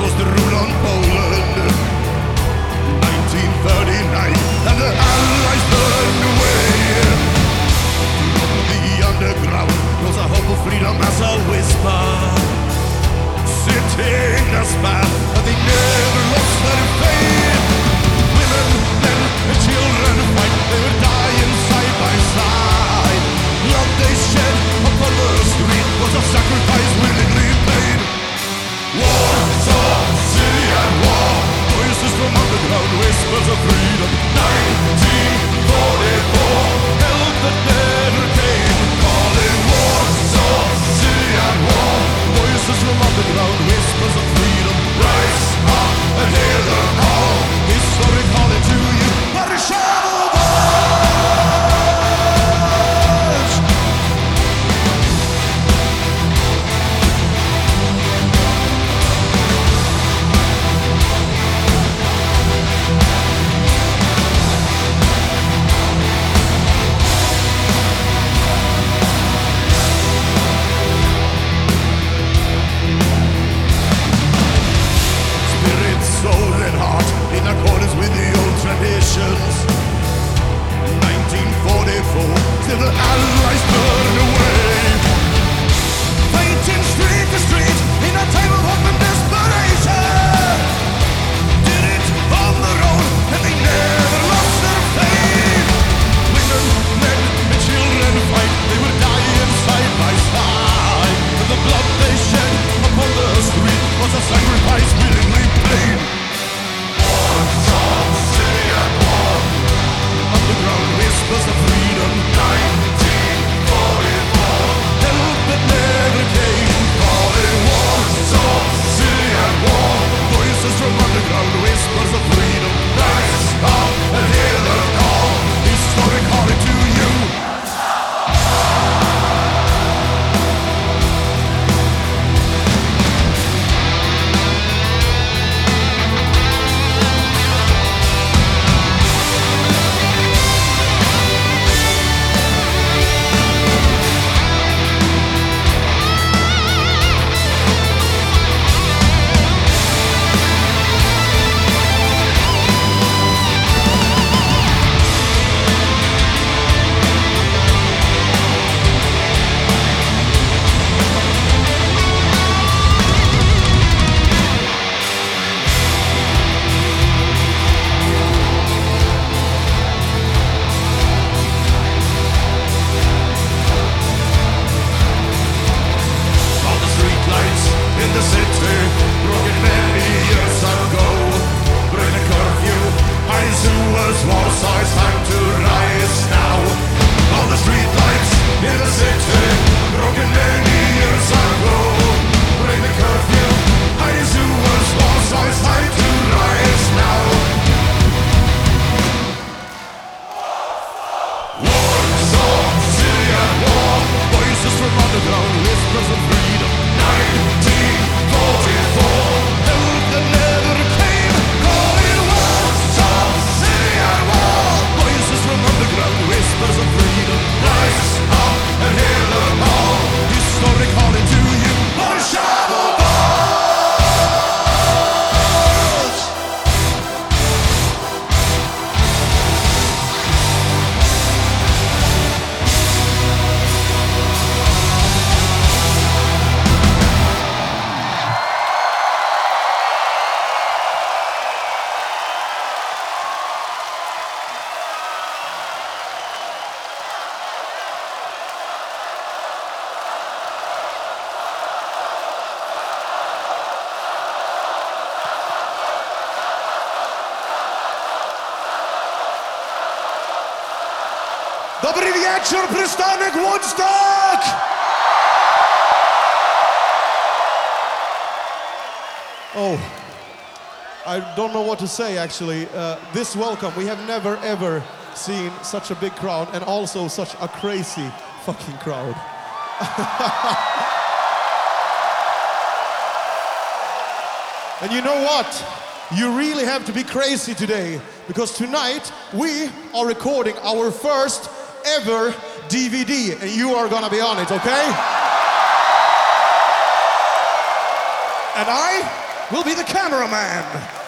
was the rule on Poland. 1939, and the Allies burned away. From the underground rose a hope of freedom as a whisper. Sitting a spell, but they never lost their faith. Women, men, and children fight, they were dying side by side. Blood they shed upon the street was a sacrifice willingly paid. War, song, Syrian war, voices from underground, whispers of freedom. 1944, help that never came. Calling war, song, Syrian war, voices from underground, whispers of freedom. Rise up and hear the call, history calling to you. Warszawa! Soul and heart in accordance with the old traditions. 1944, till the Allies burn away. Fighting street to street in a time of hope and desperation. Did it on their own and they never lost their faith. Women, men, and children fight, they were dying side by side. And the blood they shed upon the street was a sacrifice willingly paid. Underground whispers of freedom. 1944, help that never came. Calling war, song, Syrian war, voices from underground, whispers of freedom. Rise up and hear the call, history calling to you. Dobry wieczór, przystanek Woodstock! Oh, I don't know what to say actually. This welcome, we have never ever seen such a big crowd and also such a crazy fucking crowd. And you know what? You really have to be crazy today because tonight we are recording our first ever DVD and you are gonna be on it, okay? And will be the cameraman.